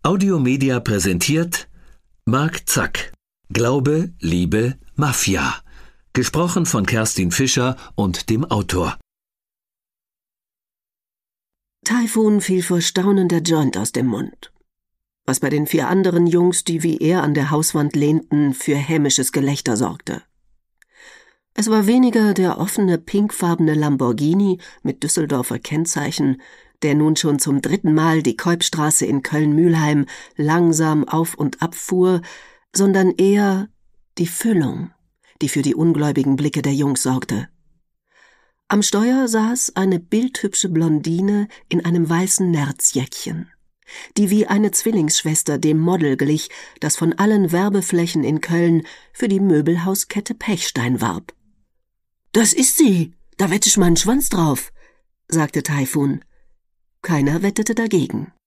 Audiomedia präsentiert Mark Zack. Glaube, Liebe, Mafia. Gesprochen von Kerstin Fischer und dem Autor. Taifun fiel vor Staunen der Joint aus dem Mund. Was bei den 4 anderen Jungs, die wie er an der Hauswand lehnten, für hämisches Gelächter sorgte. Es war weniger der offene, pinkfarbene Lamborghini mit Düsseldorfer Kennzeichen, der nun schon zum 3. Mal die Keupstraße in Köln-Mühlheim langsam auf und ab fuhr, sondern eher die Füllung, die für die ungläubigen Blicke der Jungs sorgte. Am Steuer saß eine bildhübsche Blondine in einem weißen Nerzjäckchen, die wie eine Zwillingsschwester dem Model glich, das von allen Werbeflächen in Köln für die Möbelhauskette Pechstein warb. »Das ist sie, da wette ich meinen Schwanz drauf«, sagte Taifun. Keiner wettete dagegen.